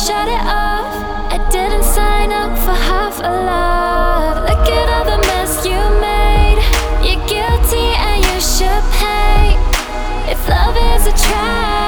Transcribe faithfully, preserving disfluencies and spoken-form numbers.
shut it off. I didn't sign up for half a love. Look at all the mess you made. You're guilty and you should pay. If love is a trap,